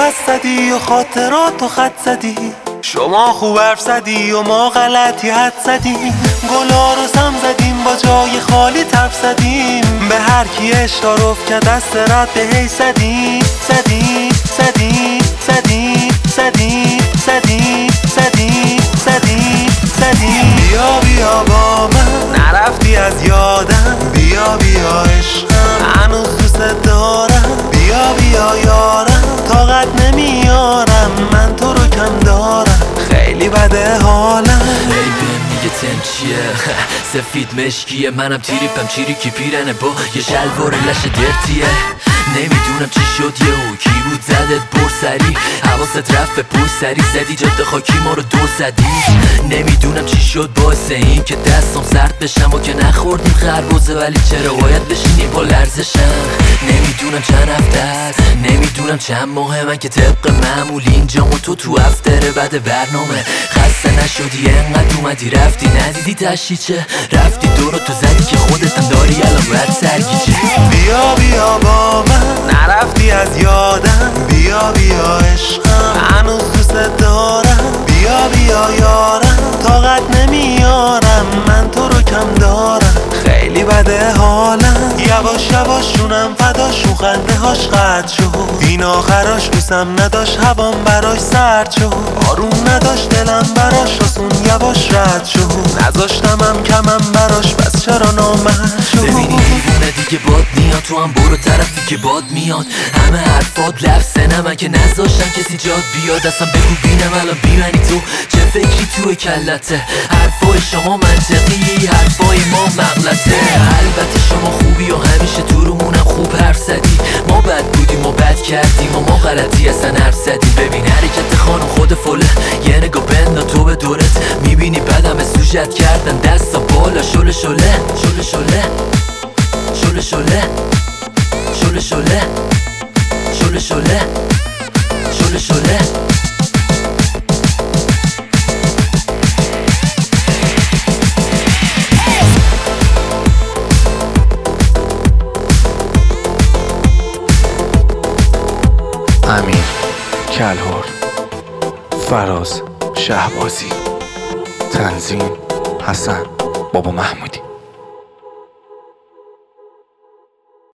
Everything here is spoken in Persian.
دست زدی و خاطرات و خط زدی، شما خوب حرف زدی و ما غلطی حد زدیم، گلا رو سم زدیم با جای خالی ترف زدیم، به هر کی اشتراف که دست رد به هی زدیم زدیم زدیم زدیم زدیم زدیم زدیم زدیم زدیم. بیا بیا با من نرفتی از یادم، بیا بیا عشقم هنوز دوست دارم، بیا بیا یارم طاقت نمیارم من تو رو کم دارم، خیلی بده حالم. ای بهم میگه تن چیه سفید مشکیه، منم تیریپم چیریکی پیرنه با یه شلوار لش درتیه، نمیدونم چی شد یهو کی بود زدت برسری، حواست رفت به پشت سری زدی جاده خاکی ما رو دور زدی، نمیدونم چی شد باعث این که دستم سرد بشم و که نخوردیم خربوزه، ولی چرا باید بشینی با لرزشم، نمیدونم چند هفته است نمیدونم چند ماهه، من که طبق معمول اینجام و تو افتره بعد برنامه، خسته نشدی انقدر اومدی رفتی ندیدی تشیچه، رفتی دورو تو زدی که خودتم داری الان باید سرگیچه. بیا بیا با من نرفتی از یادم، بیا بیا عشقم هنوز دوست دارم، بیا بیا یارم طاقت نمیارم من تو رو کم دارم، خیلی بده حالم. یواش یواش شونم فداشون خنده هاش قطع شد، این آخراش دوستم نداشت هوام براش سرد شد، آروم نداشت دلم براش آسون یواش رد شد، نذاشتمم کمم براش بس چرا نامرد شد. ببینی دیوونه دیگه باد میاد تو هم برو طرفی که باد میاد، همه حرفات لفظه نمن که نذاشتن کسی جاد بیاد، اصلا بگو بینم الان بیمنی تو چه فکری توی کلته، حرفای شما منطقی حرفای ما مغلطه، البته شما خوبی و همیشه تو رومونم خوب حرف زدی، ما بد بودیم و بد کردیم و ما غلطی اصلا حرف زدیم، ببین حرکت خانم خود فله یه نگاه بند تو به دورت میبینی بدم سوژت کردن دستا بالا شله شله شله شله شله شله شله شله شله شله شله شله. امیر کلهر، فراز شهبازی، تنظیم حسن بابا محمودی.